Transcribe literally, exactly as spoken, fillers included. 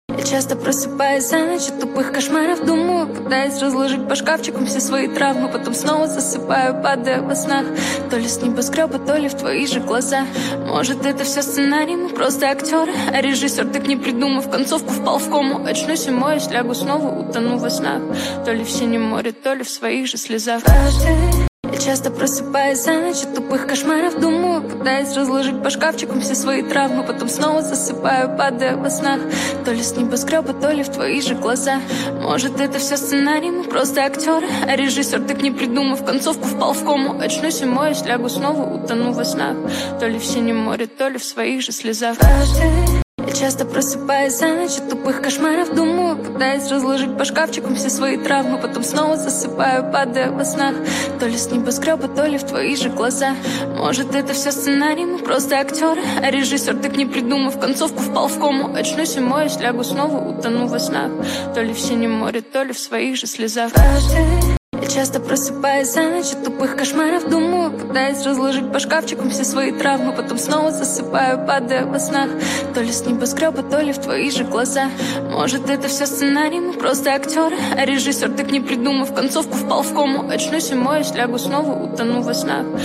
Я часто просыпаюсь за ночь от тупых кошмаров, думаю, пытаясь разложить по шкафчикам все свои травмы. Потом снова засыпаю, падая во снах. То ли с небоскреба, то ли в твои же глаза. Может, это все сценарий, мы просто актеры. А режиссер, так не придумав концовку, впал в кому. Очнусь и моюсь, лягу снова, утону во снах. То ли в синем море, то ли в своих же слезах. Я часто просыпаюсь за ночь от тупых кошмаров, думаю, пытаясь разложить по шкафчикам все свои травмы. Потом снова засыпаю, падая во снах. То ли с небоскреба, то ли в твои же глаза. Может, это все сценарий, мы просто актеры. А режиссер, так не придумав концовку, впал в кому. Очнусь и моюсь, лягу снова, утону во снах. То ли в синем море, то ли в своих же слезах. Я часто просыпаюсь за ночь от тупых кошмаров, думаю, пытаясь разложить по шкафчикам все свои травмы. Потом снова засыпаю, падая во снах. То ли с небоскреба, то ли в твои же глаза. Может, это все сценарий, мы просто актеры. А режиссер, так не придумав концовку, впал в кому. Очнусь и моюсь, лягу снова, утону во снах. То ли в синем море, то ли в своих же слезах. Я часто просыпаюсь за ночь от тупых кошмаров, думаю, пытаясь разложить по шкафчикам все свои травмы. Потом снова засыпаю, падая во снах. То ли с небоскреба, то ли в твои же глаза. Может, это все сценарий, мы просто актеры. А режиссер, так не придумав концовку, впал в кому. Очнусь и моюсь, лягу снова, утону во снах.